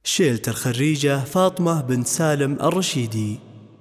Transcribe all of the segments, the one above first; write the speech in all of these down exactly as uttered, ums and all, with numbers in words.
شيلة الخريجة فاطمة بنت سالم الرشيدي.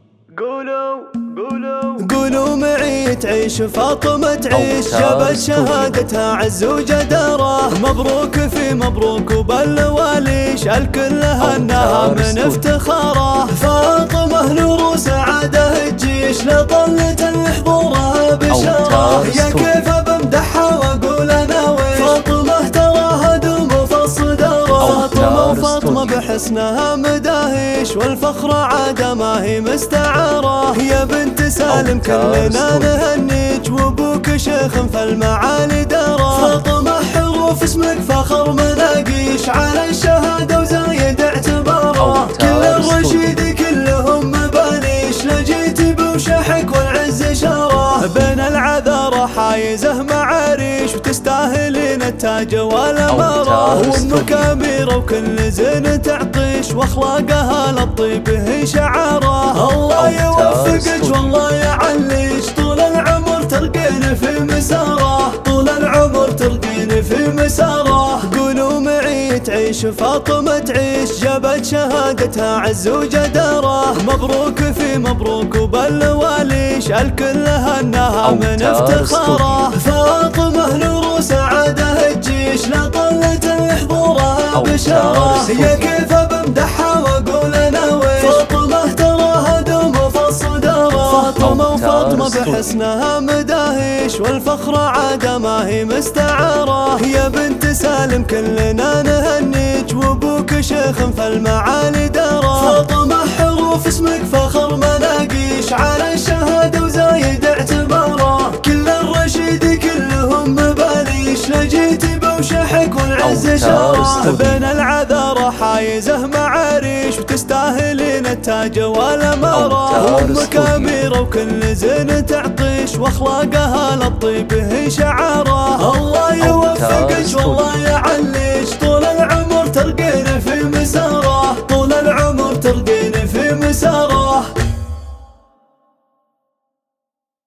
قولوا قولوا قولوا معي تعيش فاطمة تعيش، جابت شهادتها عز وجدارة. مبروك في مبروك وبالواليش الكل هناها من افتخاره. فاطمة نور وسعادة الجيش لطلة الحضورها بشارة. يا كيف بمدحها واقول انا ويش، فاطمة تراها دوم في الصدارة. فاطمة فاطمة بحسنها مداهيش والفخر عادة ما هي مستعارة. يا بنت سالم كلنا نهنيك وابوك شيخ في المعالي دارة. فاطمة حروف اسمك فخر مناقيش على الشهادة وزايد اعتباره. كل الرشيد كلهم مبانيش لجيت بوشحك والعز شاره. بين العذارى حايزه معاريش وتستاهلين التاج والاماره. وامك اميره وكل زين تعطيش واخلاقها للطيب هي شعاره. الله يوفقك والله يعليش طول العمر ترقين في مساره. طول العمر ترقين في مساره. قولوا معي تعيش فاطمة تعيش، جابت شهادتها عز وجدارة. مبروك في مبروك وبالواليش الكل هناها من افتخاره. فاطمة نور وسعادة الجيش لطلة الحضورها بشارة. يا كيف بمدحها واقول انا ويش، فاطمة تراها دوم في الصدارة. فاطمة وفاطمة بحسنها مداهيش والفخر عادة ما هي مستعارة. يا بنت سالم كلنا نهنيك وابوك شيخ في المعالي دارة. فاطمة حروف اسمك فخر مناقيش على الشهادة وزايد اعتباره. كل الرشيد كلهم مبانيش لجيتي بوشحك والعز شاره. بين العذارى حايزه معاريش وتستاهلين التاج والاماره. وامك اميره وكل زين تعطيش واخلاقها للطيب هي شعاره. الله